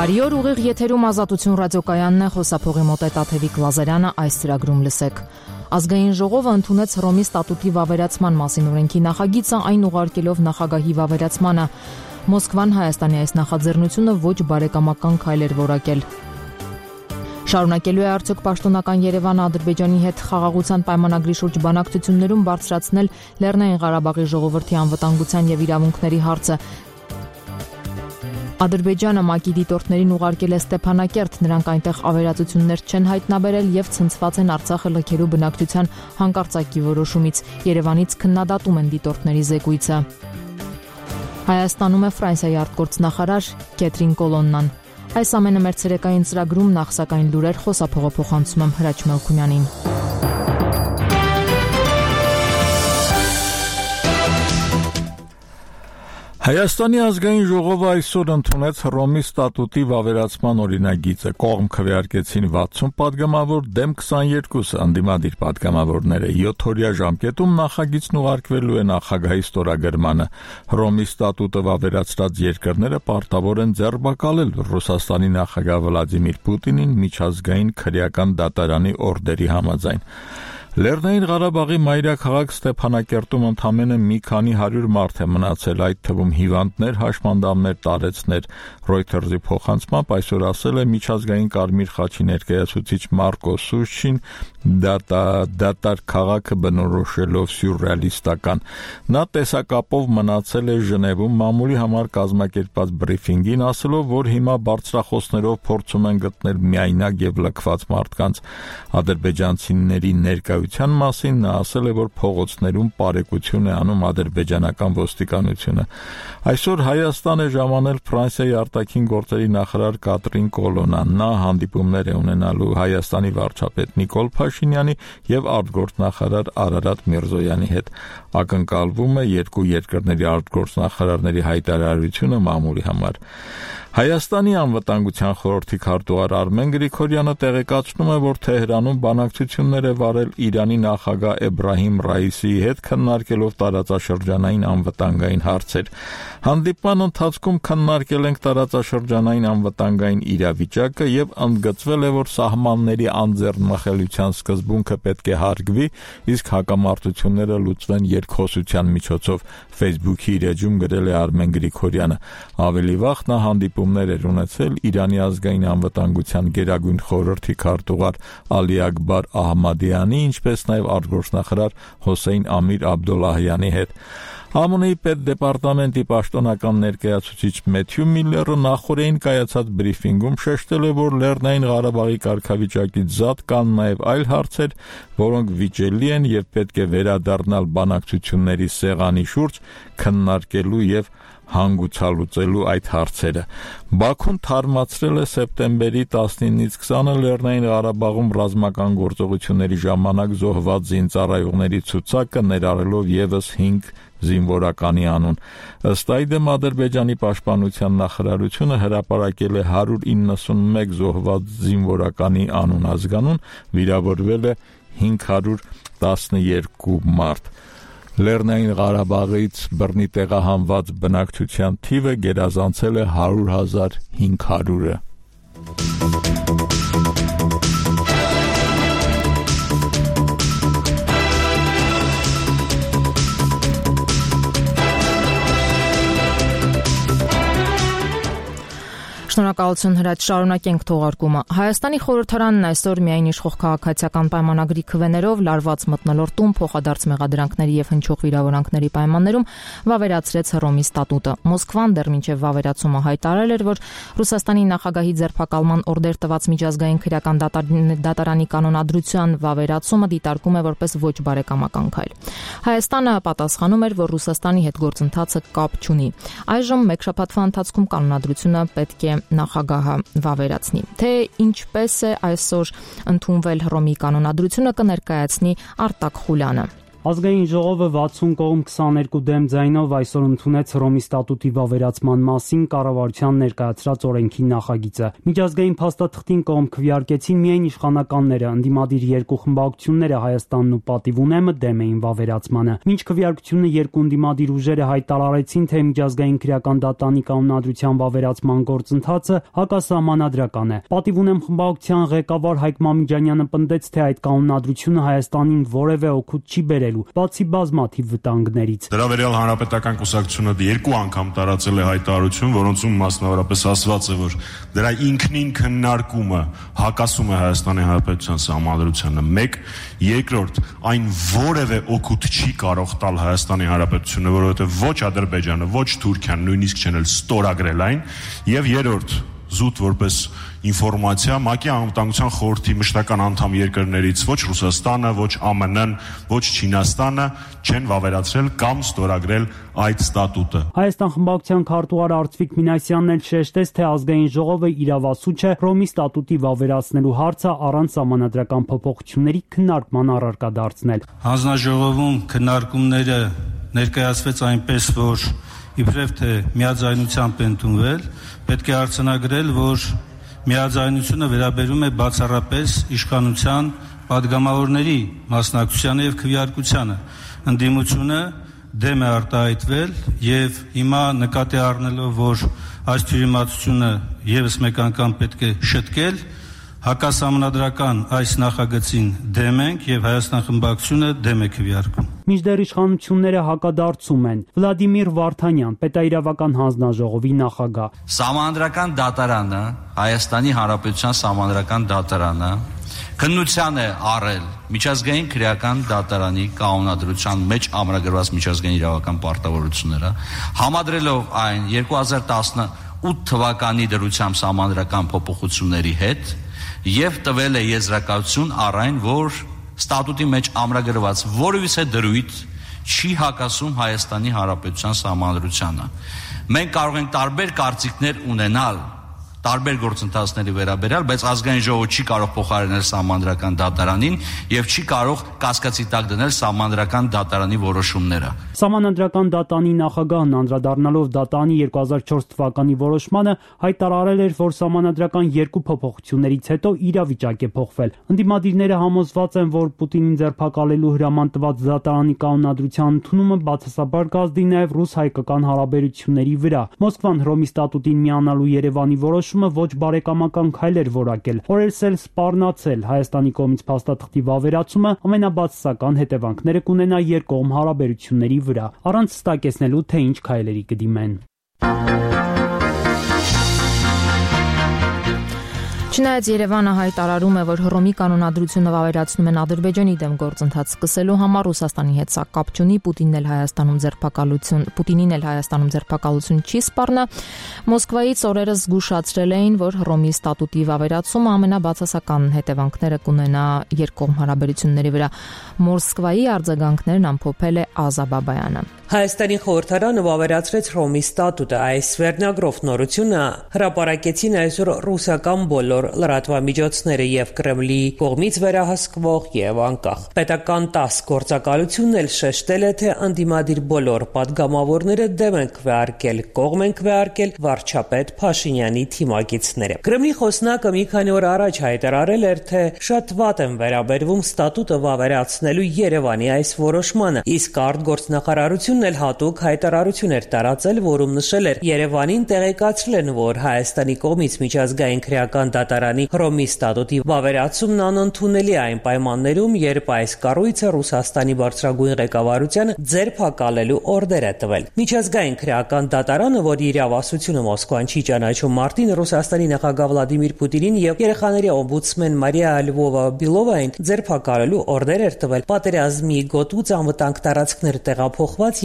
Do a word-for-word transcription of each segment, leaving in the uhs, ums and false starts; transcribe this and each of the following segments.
Բարի օր, ուղիղ եթերում Ազատություն ռադիոկայանն է, խոսափողի մոտ է Տաթևիկ Լազարյանը, այս ծրագրում լսեք։ Ազգային ժողովը ընդունեց Հռոմի ստատուտի վավերացման մասին օրենքի նախագիծը, այն ուղարկելով նախագահի վավերացմանը։ Մոսկվան Հայաստանի այս նախաձեռնությունը ոչ բարեկամական քայլ էր որակել։ Շարունակելու է արդյոք պաշտոնական Երևանը Ադրբեջանի հետ խաղաղության պայմանագրի շուրջ բանակցություններում բարձրացնել Լեռնային Ղարաբաղի ժողովրդի անվտանգության եւ իրավունքների հարցը։ Ադրբեջանը ՄԱԿ-ի դիտորդներին ուղարկել է Ստեփանակերտ, նրանք այնտեղ ավերածություններ չեն հայտնաբերել եւ ցնցված են Արցախը լքելու բնակչության հանկարծակի որոշումից։ Երևանից քննադատում են դիտորդների զեկույցը։ Հայաստանում է Ֆրանսիայի արտգործնախարար Կետրին Կոլոննան։ Այս ամենը մեր ցերեկային ծրագրում նախ սակայն լուրեր խոսափողը փոխանցում եմ Հրաչ Մելքումյանին։ Հայաստանի ազգային ժողովը այսօր ընդունեց Հռոմի ստատուտի վավերացման օրինագիծը։ Կողմ քվեարկեցին վաթսուն պատգամավոր, դեմ քսաներկուսը ընդդիմադիր պատգամավորները։ յոթօրյա ժամկետում նախագիծն ուղարկվելու է նախագահի ստորագրմանը։ Հռոմի ստատուտը վավերացրած երկրները պարտավոր են ձեռբակալել Ռուսաստանի նախագահ Վլադիմիր Պուտինին միջազգային քրեական դատարանի օրդերի համաձայն։ Լեռնային Ղարաբաղի մայրաքաղաք Ստեփանակերտում ընդամենը մի քանի հարյուր մարդ է մնացել, այդ թվում հիվանդներ, հաշմանդամներ, տարեցներ։ Reuters-ի փոխանցմամբ այսօր ասել է միջազգային Կարմիր խաչի ներկայացուցիչ Մարկո Սուշչին, դատար քաղաքը բնորոշելով սյուրռեալիստական։ Նա տեսակապով մնացել է Ժնևում մամուլի համար կազմակերպված բրիֆինգին, ասելով, որ հիմա բարձրախոսներով փորձում են գտնել միայնակ եւ լքված մարդկանց։ Ադրբեջանցիների ներկայության մասին նա ասել է, որ փողոցներում պարեկություն է անում ադրբեջանական ոստիկանությունը։ Այսօր Հայաստան է ժամանել Ֆրանսիայի արտաքին գործերի նախարար Կատրին Կոլոնան։ Նա հանդիպումներ է ունենալու Հայաստանի վարչապետ Նիկոլ Փաշինյանի եւ արտգործնախարար Արարատ Միրզոյանի հետ։ Ակնկալվում է երկու երկրների արտգործնախարարների հայտարարությունը մամուլի համար։ Հայաստանի անվտանգության խորհրդի քարտուղար Արմեն Գրիգորյանը տեղեկացնում է, որ Թեհրանում բանակցություններ է վարել Իրանի նախագահ Էբրահիմ Ռայիսիի հետ, քննարկելով տարածաշրջանային անվտանգային հարցեր։ Հանդիպման ընթացքում քննարկել ենք տարածաշրջանային անվտանգային իրավիճակը եւ ընդգծվել է, որ սահմանների անձեռնմխելիության սկզբունքը պետք է հարգվի, իսկ հակամարտությունները լուծվեն երկխոսության միջոցով։ Facebook-ի իր էջում գրել է Արմեն Գրիգորյանը։ Ավելի վաղ նա հանդիպումներ էր ունեցել Իրանի ազգային անվտանգության գերագույն խորհրդի քարտուղար Ալի Ակբար Ահմադյանի, ինչպես նաև արտգործնախարար Հոսեյն Ամիր Աբդոլլահյանի հետ։ ԱՄՆ-ի պետդեպարտամենտի պաշտոնական ներկայացուցիչ Մեթյու Միլլերը նախորդին կայացած բրիֆինգում շեշտել է, որ Լեռնային Ղարաբաղի կարգավիճակից զատ կան նաև այլ հարցեր, որոնք վիճելի են եւ պետք է վերադառնալ բանակցությունների սեղանի շուրջ քննարկելու եւ հանգուցալուծելու այդ հարցերը։ Բաքուն թարմացրել է սեպտեմբերի տասնինից քսանը Լեռնային Ղարաբաղում ռազմական գործողությունների ժամանակ զոհված զինծառայողների ցուցակը, ներառելով եւս հինգ զինվորականի անուն։ Ըստ այդմ Ադրբեջանի պաշտպանության նախարարությունը հրապարակել է հարյուր իննսունմեկ զոհված զինվորականի անուն ազգանուն, վիրավորվել է հինգ հարյուր տասներկու մարդ։ Լեռնային Ղարաբաղից բռնի տեղահանված բնակչության թիվը գերազանցել է հարյուր հազար հինգ հարյուրը։ Շնորհակալություն Հրաչ, շարունակենք թողարկումը։ Հայաստանի խորհրդարանն այսօր միայն իշխող քաղաքացիական պայմանագրի քվեներով լարված մթնոլորտում փոխադարձ մեղադրանքների եւ հնչող վիրավորանքների պայմաններում վավերացրեց Հռոմի ստատուտը։ Մոսկվան դեռ մինչև վավերացումը հայտարարել էր, որ Ռուսաստանի նախագահի ձերբակալման օրդեր տված միջազգային քրեական դատարանի կանոնադրության վավերացումը դիտարկում է որպես ոչ բարեկամական քայլ։ Հայաստանը պատասխանում էր, որ Ռուսաստանի հետ գործընթացը կապ չունի։ Այժմ մեկ շաբաթվա ընթացքում կանոնադրությունը պետք է նախագահը վավերացնի։ Թե ինչպես է այսօր ընդունվել Հռոմի կանոնադրությունը, կներկայացնի Արտակ Խուլյանը։ Ազգային ժողովը վաթսուն կողմ քսաներկու դեմ ձայնով այսօր ընդունեց Հռոմի ստատուտի վավերացման մասին կառավարության ներկայացրած օրենքի նախագիծը։ Միջազգային փաստաթղթին կողմ քվեարկեցին միայն իշխանականները, ընդդիմադիր երկու խմբակցությունները Հայաստանն ու Պատիվունեմը դեմ էին վավերացմանը։ Մինչ քվեարկությունը երկու ընդդիմադիր ուժերը հայտարարեցին, թե միջազգային քրեական դատանի կանոնադրության վավերացման գործընթացը հակասահմանադրական է։ Պատիվունեմ խմբակցության ղեկավար Հայկ Մամիջանյանը պնդեց, թե այդ կանոնադրությունը Հայաստանին որևէ օգուտ չի բերելու, բացի բազմաթիվ վտանգներից։ Դրա վերաբերյալ Հանրապետական կուսակցությունը երկու անգամ տարածել է հայտարարություն, որոնցում մասնավորապես ասված է, որ դրա ինքնին քննարկումը հակասում է Հայաստանի Հանրապետության սահմանադրությանը։ Մեկ, երկրորդ, այն որևէ օգուտ չի կարող տալ Հայաստանի Հանրապետությունը, որովհետև ոչ Ադրբեջանը, ոչ Թուրքիան նույնիսկ չեն էլ ստորագրել այն, եւ երրորդ, զուտ որպես ինֆորմացիա, ՄԱԿ-ի անվտանգության խորհրդի մշտական անդամ երկրներից ոչ Ռուսաստանը, ոչ ԱՄՆ-ն, ոչ Չինաստանը չեն վավերացրել կամ ստորագրել այդ ստատուտը։ Հայաստան խմբակցության քարտուղար Արծվիկ Մինասյանն էլ շեշտեց, թե ազգային ժողովը իրավասու չէ Հռոմի ստատուտի վավերացնելու հարցը առանց սահմանադրական փոփոխությունների քննարկման առարկա դարձնել։ Հանձնաժողովում քննարկումները ներկայացվեց այնպես, որ իբրև թե միաձայնությամբ ընդունվել, պետք է արձանագրել, որ միաձայնությունը վերաբերում է բացառապես իշխանության պատգամավորների մասնակցությանը եւ քվեարկությանը։ Ընդդիմությունը դեմ է արտահայտվել եւ հիմա նկատի առնելով, որ այս թյուրիմացությունը եւս մեկ անգամ պետք է շտկել, հակասահմանադրական այս նախագծին դեմ ենք եւ Հայաստան խմբակցությունը դեմ է քվեարկում։ Մինչդեռ իշխանությունները հակադարձում են։ Վլադիմիր Վարդանյան, Պետաիրավական հանձնաժողովի նախագահ։ Սահմանադրական դատարանը, Հայաստանի Հանրապետության սահմանադրական դատարանը քննության է առել միջազգային քրեական դատարանի կանոնադրության մեջ ամրագրված միջազգային իրավական պարտավորությունները, համադրելով այն երկու հազար տասնութ թվականի դրությամբ սահմանադրական փոփոխությունների հետ եւ տվել է եզրակացություն առ այն, որ ստատուտի մեջ ամրագրված որևիցե դրույթ չի հակասում Հայաստանի Հանրապետության սահմանադրությանը։ Մենք կարող ենք տարբեր կարծիքներ ունենալ տարբեր գործընթացների վերաբերյալ, բայց ազգային ժողովը չի կարող փոխարինել սահմանադրական դատարանին եւ չի կարող կասկածի տակ դնել սահմանադրական դատարանի որոշումները։ Սահմանադրական դատարանի նախագահն անդրադառնալով դատարանի երկու հազար չորս թվականի որոշմանը հայտարարել էր, որ սահմանադրական երկու փոփոխություններից հետո իրավիճակ է փոխվել։ Ընդդիմադիրները համոզված են, որ Պուտինին ձերբակալելու հրաման տված դատարանի կանոնադրության ընդունումը բացասաբար կազդի նաեւ ռուս-հայկական հարաբերությունների վրա։ Մոսկվան Հռոմի ստատուտին միանալու Երևանի որոշումը ոչ բարեկամական քայլ էր որակել, օրերս էլ սպառնացել Հայաստանի կողմից փաստաթղթի վավերացումը ամենաբացասական հետևանքները կունենա երկկողմ հարաբերությունների վրա, առանց հստակեցնելու, թե ինչ քայլերի կդիմեն։ Չնայած Երևանը հայտարարում է, որ Հռոմի կանոնադրությունը վավերացնում են Ադրբեջանի դեմ գործընթաց սկսելու համար, Ռուսաստանի հետ սա կապ չունի, Պուտինն էլ Հայաստանում ձերբակալություն, Պուտինին էլ Հայաստանում ձերբակալություն չի սպառնա։ Մոսկվայից օրերս զգուշացրել էին, որ Հռոմի ստատուտի վավերացումը ամենաբացասական հետևանքները կունենա երկկողմ հարաբերությունների վրա։ Մոսկվայի արձագանքներն ամփոփել է Ազա Բաբայանը։ Հայաստանի խորհրդարանը վավերացրեց Հռոմի ստատուտը։ Այս վերնագրով նորությունը հրապարակեցին այսօր ռուսական բոլոր լրատվամիջոցները եւ Կրեմլի կողմից վերահսկվող եւ անկախ պետական տաս գործակալությունն էլ շեշտել է, թե անդիմադիր բոլոր պատգամավորները դեմ են քվեարկել, կողմ են քվեարկել վարչապետ Փաշինյանի թիմակիցները։ Կրեմլի խոսնակը մի քանի օր առաջ հայտարարել էր, թե շատ վատ են վերաբերվում ստատուտը վավերացնելու Երևանի այս որոշմանը, իսկ արտգործնախարարությունն էլ հատուկ հայտարարություն էր տարածել, որում նշել էր Երևանին տեղեկացրել են, որ Հայաստանի կողմից միջազգային քրեական դատարանի Հռոմի ստատուտի վավերացումն անընդունելի է այն պայմաններում, երբ այս կառույցը Ռուսաստանի բարձրագույն ղեկավարությանը ձերբակալելու օրդեր է տվել։ Միջազգային քրեական դատարանը, որի իրավասությունը Մոսկվան չի ճանաչում մարտին, Ռուսաստանի նախագահ Վլադիմիր Պուտինին եւ երեխաների օմբուդսմեն Մարիա Լվովա-Բիլովային ձերբակալելու օրդեր էր տվել։ Պատերազմի գոտուց անվտանգ տարածքներ տեղափոխված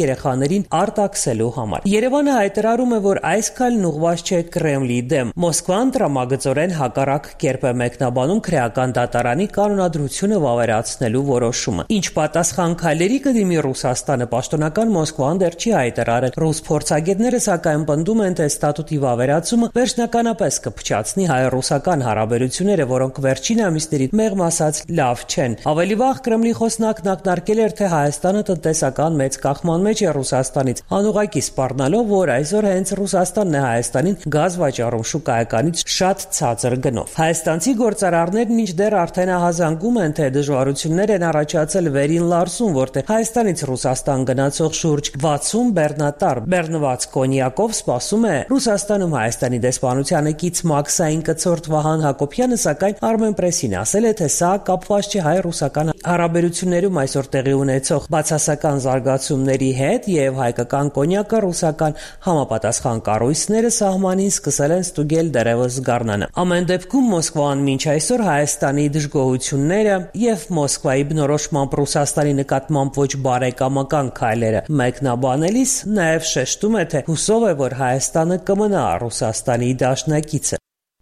երեխաներին արտաքսելու համար։ Երևանը հայտարարում է, որ այս քայլն ուղղված չէ Կրեմլի դեմ։ Մոսկվան տրամագծորեն հակառակ կերպ է մեկնաբանում քրեական դատարանի կանոնադրությունը վավերացնելու որոշումը։ Ինչ պատասխան քայլերի կդիմի Ռուսաստանը, պաշտոնական Մոսկվան դեռ չի հայտարարել։ Ռուս փորձագետները սակայն պնդում են, թե ստատուտի վավերացումը վերջնականապես կփչացնի հայ-ռուսական հարաբերությունները, որոնք վերջին ամիսներին մեղմ ասած լավ չեն։ Ավելի վաղ Կրեմլի խոսնակն ակնարկել էր, թե Հայաստանը տնտեսական մեծ կախման մեջ է Ռուսաստանից, անուղղակի սպառնալով, որ այսօր հենց Ռուսաստանն է Հայաստանին գազ վաճառում շուկայականից շատ ցածր գնով։ Հայաստանցի գործարարներն մինչդեռ արդեն ահազանգում են, թե դժվարություններ են առաջացել վերին Լարսում, որտեղ Հայաստանից Ռուսաստան գնացող շուրջ վաթսուն բեռնատար բեռնված կոնյակով սպասում է Ռուսաստանում Հայաստանի դեսպանությանը կից մաքսային կցորդ Վահան Հակոբյանը, սակայն Armenpress-ին ասել է, թե սա կապված չէ հայ-ռուսական հարաբերություններում այսօր տեղի ունեցող բացասական զարգացումների հետ եւ հայկական կոնյակը ռուսական համապատասխան կառույցները սահմանին սկսել են ստուգել դեռևս գարնանը։ Ամեն դեպքում Մոսկվան մինչ այսօր Հայաստանի դժգոհությունները եւ Մոսկվայի բնորոշմամբ Ռուսաստանի նկատմամբ ոչ բարեկամական քայլերը մեկնաբանելիս նաեւ շեշտում է, թե հուսով է, որ Հայաստանը կմնա Ռուսաստանի դաշնակիցը։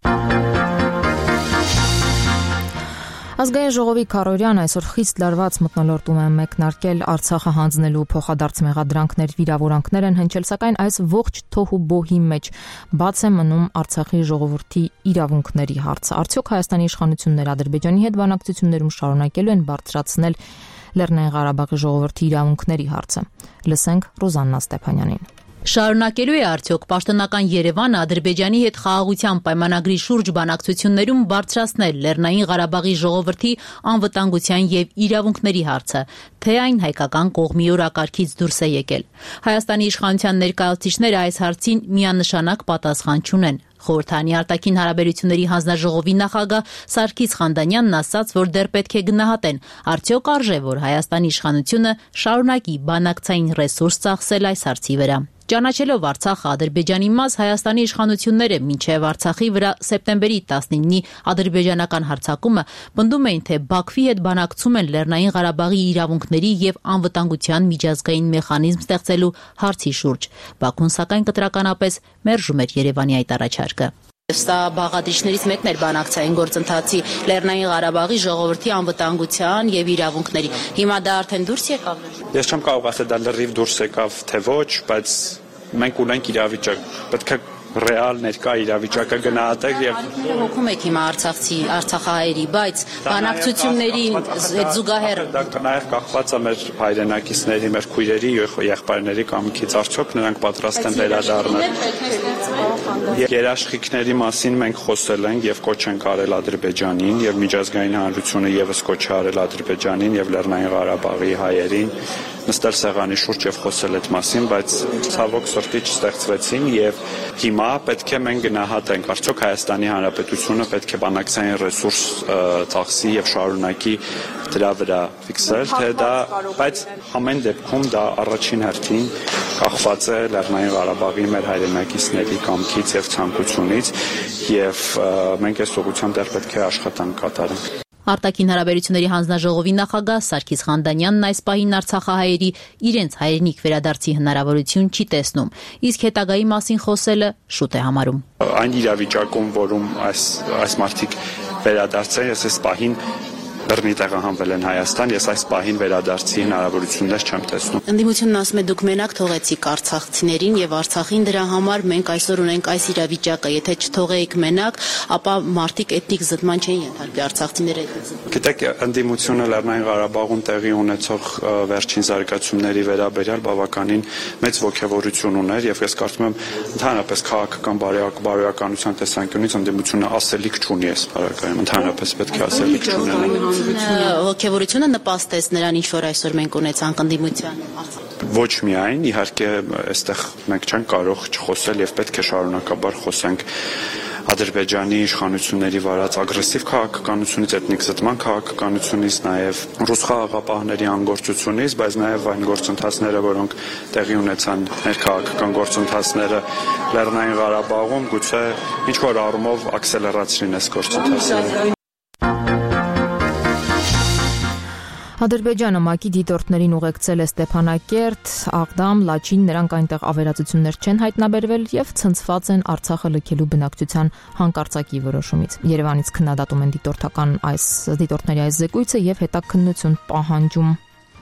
Ազգային ժողովի Քարորյան այսօր խիստ լարված մթնոլորտում է մեկնարկել Արցախը հանձնելու փոխադարձ մեղադրանքներ վիրավորանքներ են հնչել, սակայն այս ողջ թոհուբոհի մեջ բաց է մնում Արցախի ժողովրդի իրավունքների հարցը։ Արդյոք Հայաստանի իշխանությունները Ադրբեջանի հետ բանակցություններում շարունակելու են բարձրացնել Լեռնային Ղարաբաղի ժողովրդի իրավունքների հարցը։ Լսենք Ռոզաննա Ստեփանյանին։ Շարունակելու է արդյոք պաշտոնական Երևանը Ադրբեջանի հետ խաղաղության պայմանագրի շուրջ բանակցություններում բարձրացնել Լեռնային Ղարաբաղի ժողովրդի անվտանգության եւ իրավունքների հարցը, թե այն հայկական կողմի օրակարգից դուրս է եկել։ Հայաստանի իշխանության ներկայացուցիչները այս հարցին միանշանակ պատասխան չունեն։ Խորհրդանի արտաքին հարաբերությունների հանձնաժողովի նախագահ Սարգիս Խանդանյանն ասաց, որ դեռ պետք է գնահատեն, արդյոք արժե, որ Հայաստանի իշխանությունը շարունակի բանակցային ռեսուրս ծախսել այս հարցի վրա։ Ճանաչելով Արցախը Ադրբեջանի մաս, Հայաստանի իշխանությունները մինչև Արցախի վրա սեպտեմբերի տասնինի ադրբեջանական հարձակումը պնդում էին, թե Բաքվի հետ բանակցում են Լեռնային Ղարաբաղի իրավունքների եւ անվտանգության միջազգային մեխանիզմ ստեղծելու հարցի շուրջ։ Բաքուն սակայն կտրականապես մերժում էր Երևանի այդ առաջարկը։ Սա բաղադրիչներից մեկն էր բանակցային գործընթացի Լեռնային Ղարաբաղի ժողովրդի անվտանգության եւ իրավունքների։ Հիմա դա արդեն դուրս եկավ։ Ես չեմ կարող ասել դա լրիվ դուրս եկավ թե ոչ, բայց մենք ունենք իրավիճակ։ Պետք է ռեալ ներկա իրավիճակը գնահատել եւ հոգում եք հիմա Արցախցի Արցախահայերի, բայց բանակցությունների հետ զուգահեռ դա նաև կախված է մեր հայրենակիցների, մեր քույրերի եւ եղբայրների կամքից, արդյոք նրանք պատրաստ են վերադառնալ։ Երաշխիքների մասին մենք խոսել ենք եւ կոչ ենք արել Ադրբեջանին եւ միջազգային հանրությունը եւս կոչ է արել Ադրբեջանին եւ Լեռնային Ղարաբաղի հայերին նստել սեղանի շուրջ եւ խոսել այդ մասին, բայց ցավոք սրտի չստեղծվեցին եւ հիմա պետք է մենք գնահատենք, արդյոք Հայաստանի Հանրապետությունը պետք է բանակցային ռեսուրս ծախսի եւ շարունակի դրա վրա ֆիքսել, թե դա, բայց ամեն դեպքում դա առաջին հերթին կախված է Լեռնային Ղարաբաղի մեր հայրենակիցների կամքից եւ ցանկությունից եւ մենք այս ուղղությամբ դեռ պետք է աշխատանք կատարենք։ Արտաքին հարաբերությունների հանձնաժողովի նախագահ Սարգիս Խանդանյանն այս պահին արցախահայերի իրենց հայրենիք վերադարձի հնարավորություն չի տեսնում, իսկ հետագայի մասին խոսելը շուտ է համարում։ Այն իրավիճակում, որում այս այս մարդիկ վերադարձել, ես այս պահին բռնի տեղահանվել են Հայաստան, ես այս պահին վերադարձի հնարավորություններ չեմ տեսնում։ Ընդդիմությունն ասում է դուք մենակ թողեցիք արցախցիներին եւ Արցախին, դրա համար մենք այսօր ունենք այս իրավիճակը, եթե չթողեիք մենակ, ապա մարդիկ էթնիկ զտման չէին ենթարկվի, արցախցիները էթնիկ զտման։ Գիտեք, ընդդիմությունը Լեռնային Ղարաբաղում տեղի ունեցող վերջին զարգացումների վերաբերյալ բավականին մեծ ոգևորություն ուներ եւ ես կարծում եմ ընդհանրապես քաղաքական բարոյականության տեսանկյունից ընդդիմությունը ասելիք չունի այս բարակայում, ընդհանրապես պետք է ասելիք չունենա։ Հոգևորությունը նպաստեց նրան, ինչ որ այսօր մենք ունեցանք ընդդիմության։ Ոչ միայն, իհարկե, այստեղ մենք չենք կարող չխոսել եւ պետք է շարունակաբար խոսենք Ադրբեջանի իշխանությունների վարած ագրեսիվ քաղաքականությունից, էթնիկ զտման քաղաքականությունից, նաև ռուս խաղաղապահների անգործությունից, բայց նաև այն գործընթացները, որոնք տեղի ունեցան ներքաղաքական գործընթացները Լեռնային Ղարաբաղում, գուցե ինչ որ առումով աքսելերացրին այս գործընթացները։ Ադրբեջանը ՄԱԿ-ի դիտորդներին ուղեկցել է Ստեփանակերտ, Աղդամ, Լաչին, նրանք այնտեղ ավերածություններ չեն հայտնաբերվել եւ ցնցված են Արցախը լքելու բնակչության հանկարծակի որոշումից։ Երևանից քննադատում են դիտորդական այս դիտորդների այս զեկույցը եւ հետաքննություն պահանջում։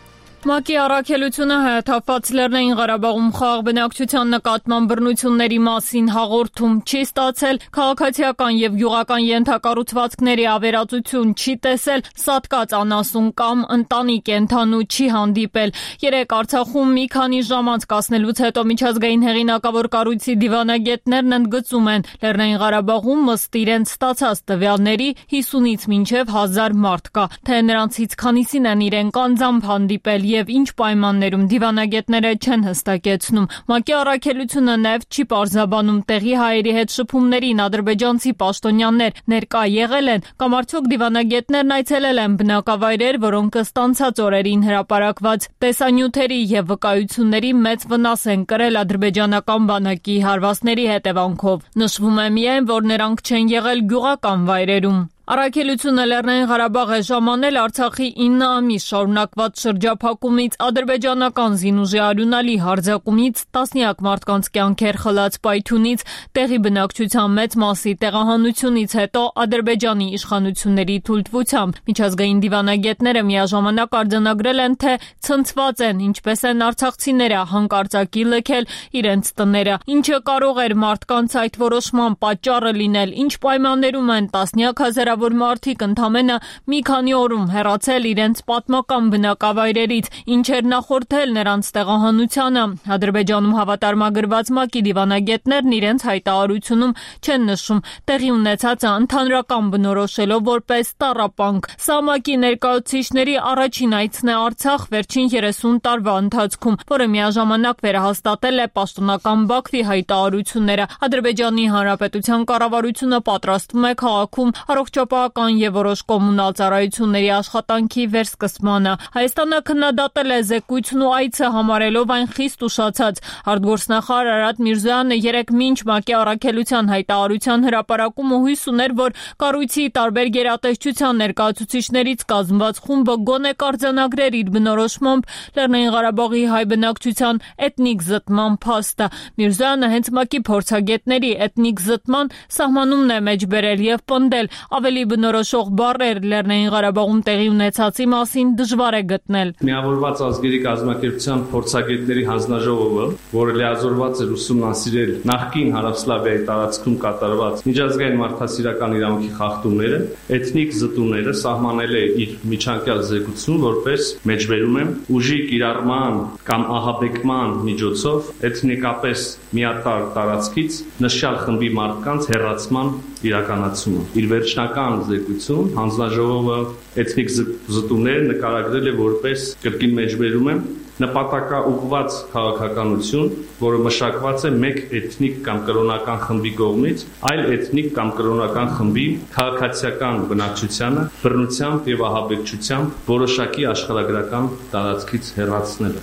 ՄԱԿ-ի առաքելությունը հայաթափված Լեռնային Ղարաբաղում խաղաղ բնակչության նկատմամբ բռնությունների մասին հաղորդում չի ստացել, քաղաքացիական եւ գյուղական ենթակառուցվածքների ավերածություն չի տեսել, սատկած անասուն կամ ընտանի կենդանու չի հանդիպել։ Երեք Արցախում մի քանի ժամ անցկացնելուց հետո միջազգային հեղինակավոր կառույցի դիվանագետներն ընդգծում են, Լեռնային Ղարաբաղում ըստ իրենց ստացած տվյալների հիսունից մինչև հազար մարդ կա, թե նրանցից քանիսին են իրենք անձամբ հանդիպել եւ ինչ պայմաններում դիվանագետները չեն հստակեցնում։ ՄԱԿ-ի առաքելությունը նաեւ չի պարզաբանում տեղի հայերի հետ շփումներին ադրբեջանցի պաշտոնյաներ ներկա եղել են կամ արդյոք դիվանագետներն այցելել են բնակավայրեր, որոնք ըստ անցած օրերին հրապարակված տեսանյութերի եւ վկայությունների մեծ վնաս են կրել ադրբեջանական բանակի հարվածների հետևանքով։ Նշվում է միայն, որ նրանք չեն եղել գյուղական վայրերում։ Առաքելությունը Լեռնային Ղարաբաղ է ժամանել Արցախի ինը ամիս շարունակված շրջափակումից, ադրբեջանական զինուժի արյունալի հարձակումից, տասնյակ մարդկանց կյանքեր խլած պայթյունից, տեղի բնակչության մեծ մասի տեղահանությունից հետո Ադրբեջանի իշխանությունների թույլտվությամբ միջազգային դիվանագետները միաժամանակ արձանագրել են, թե ցնցված են, ինչպես են արցախցիները հանկարծակի լքել իրենց տները, ինչը կարող էր մարդկանց այդ որոշման պատճառը լինել, ինչ պայմաններում են տասնյակ հազարավոր որ մարդիկ ընդամենը մի քանի օրում հեռացել իրենց պատմական բնակավայրերից, ինչ էր նախորդել նրանց տեղահանությանը։ Ադրբեջանում հավատարմագրված ՄԱԿ-ի դիվանագետներն իրենց հայտարարությունում չեն նշում տեղի ունեցածը ընդհանրական բնորոշելով որպես տառապանք։ Սա ՄԱԿ-ի ներկայացուցիչների առաջին այցն է Արցախ վերջին երեսուն տարվա ընթացքում, որը միաժամանակ վերահաստատել է պաշտոնական Բաքվի հայտարարությունները։ Ադրբեջանի Հանրապետության կառավարությունը պատրաստվում է քաղաքում առողջապահական եւ որոշ կոմունալ ծառայությունների աշխատանքի վերսկսմանը։ Հայաստանը քննադատել է զեկույցն ու այցը համարելով այն խիստ ուշացած։ Արտգործնախարար Արադ Միրզոյանը երեկ մինչ ՄԱԿ-ի առաքելության հայտարարության հրապարակումը հույս ուներ, որ կառույցի տարբեր գերատեսչության ներկայացուցիչներից կազմված խումբը գոնե կարձանագրեր իր բնորոշմամբ Լեռնային Ղարաբաղի հայ բնակչության էթնիկ զտման փաստը։ Միրզոյանը հենց ՄԱԿ-ի փորձագետների էթնիկ զտման սահմանումն է մեջբերել եւ պնդել, ավելի բնորոշող բառեր Լեռնային Ղարաբաղում տեղի ունեցածի մասին դժվար է գտնել։ Միավորված ազգերի կազմակերպության փորձագետների հանձնաժողովը, որը լիազորված էր ուսումնասիրել նախկին Հարավսլավիայի տարածքում կատարված միջազգային մարդասիրական իրավունքի խախտումները, էթնիկ զտումները սահմանել է իր միջանկյալ զեկույցում որպես մեջբերում է ուժի կիրառման կամ ահաբեկման միջոցով էթնիկապես միատարր տարածքից նշյալ խմբի մարդկանց հեռացման իրականացումը։ Իր վերջնական զեկույցում հանձնաժողովը էթնիկ զտումները նկարագրել է որպես կրկին մեջբերում է նպատակաուղղված քաղաքականություն, որը մշակված է մեկ էթնիկ կամ կրոնական խմբի կողմից, այլ էթնիկ կամ կրոնական խմբի քաղաքացիական բնակչությանը բռնությամբ եւ ահաբեկչությամբ որոշակի աշխարհագրական տարածքից հեռացնելը։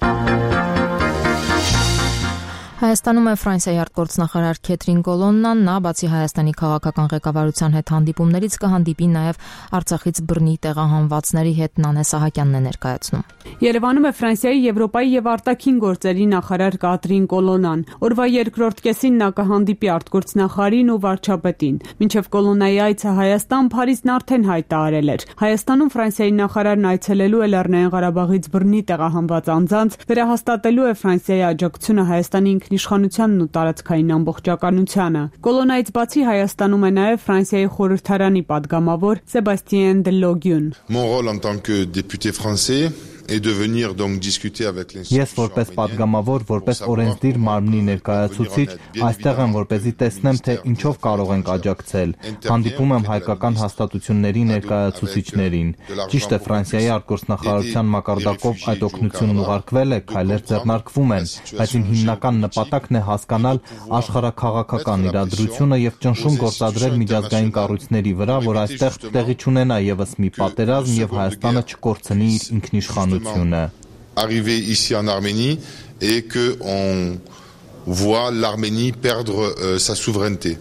Հայաստանում է Ֆրանսիայի արտգործնախարար Քեթրին Կոլոննան, նա բացի Հայաստանի քաղաքական ղեկավարության հետ հանդիպումներից կհանդիպի նաև Արցախից բռնի տեղահանվածների հետ Նանե Սահակյանն է ներկայացնում։ Երևանում է Ֆրանսիայի, Եվրոպայի եւ արտաքին գործերի նախարար Կատրին Կոլոննան։ Օրվա երկրորդ կեսին նա կհանդիպի արտգործնախարարին ու վարչապետին։ Մինչև Կոլոննայի այցը Հայաստան, Փարիզն արդեն հայտարարել էր։ Հայաստանում Ֆրանսիայի նախարարն այցելելու է Լեռնային Ղարաբաղից բռնի տեղահանված անձանց, վերահաստատելու է Ֆրանսիայի աջակցությունը Հայաստանի ինքնիշխանությանն ու տարածքային ամբողջականությանը։ Կոլոնայից բացի Հայաստանում է նաև Ֆրանսիայի խորհրդարանի падգամավոր Սեբաստիեն դե Լոգյուն։ Mon rôle en tant que député français et de venir donc discuter avec les Ես որպես падգամավոր, որպես օրենսդիր մարմնի ներկայացուցիչ, այստեղ եմ որպեսզի տեսնեմ, թե ինչով կարող ենք աջակցել։ Հանդիպում եմ հայկական հաստատությունների ներկայացուցիչներին։ Ճիշտ է, Ֆրանսիայի արտգործնախարարության մակարդակով այդ օգնությունն ուղարկվել է, քայլեր ձեռնարկվում են, բայց իմ հիմնական նպատակն է հասկանալ աշխարհաքաղաքական իրադրությունը եւ ճնշում գործադրել միջազգային կառույցների վրա, որ այստեղ տեղի չունենա եւս մի պատերազմ եւ Հայաստանը չկորցնի իր ինքնիշխանությունը։ Arriver ici en Arménie et que on voit l'Arménie perdre euh, sa souveraineté.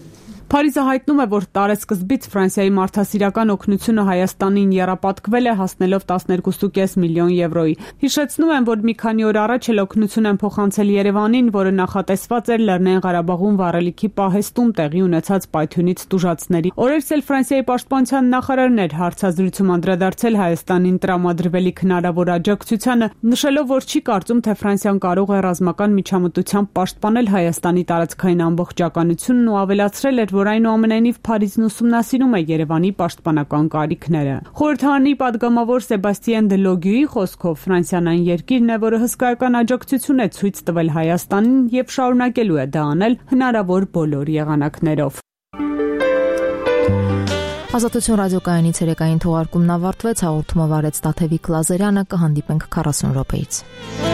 Փարիզը հայտնում է, որ տարեսկզբից Ֆրանսիայի մարդասիրական օգնությունը Հայաստանին եռապատկվել է հասնելով տասներկու կόμμα պենս միլիոն եվրոյի։ Հիշեցնում եմ, որ մի քանի օր առաջ էլ օգնություն են փոխանցել Երևանին, որը նախատեսված էր Լեռնային Ղարաբաղում վառելիքի պահեստում տեղի ունեցած պայթյունից տուժածների։ Օրերս էլ Ֆրանսիայի պաշտպանության նախարարն էր հարցազրույցում անդրադարձել Հայաստանին տրամադրվելիք հնարավոր աջակցությանը, նշելով, որ չի կարծում, թե Ֆրանսիան կարող է ռազմական միջամտությամբ պաշտպանել Հայաստանի տարածքային ամբողջականությունն ու ավելացրել էր, որ այնուամենայնիվ Փարիզն ուսումնասիրում է Երևանի պաշտպանական կարիքները։ Խորհրդարանի պատգամավոր Սեբաստիեն Դելոգյուի խոսքով Ֆրանսիան այն երկիրն է, որը հսկայական աջակցություն է ցույց տվել Հայաստանին եւ շարունակելու է դա անել հնարավոր բոլոր եղանակներով։ Ազատություն ռադիոկայանի ցերեկային թողարկումն ավարտվեց, հաղորդումը վարեց Տաթևիկ Լազարյանը, կհանդիպենք քառասուն րոպեից։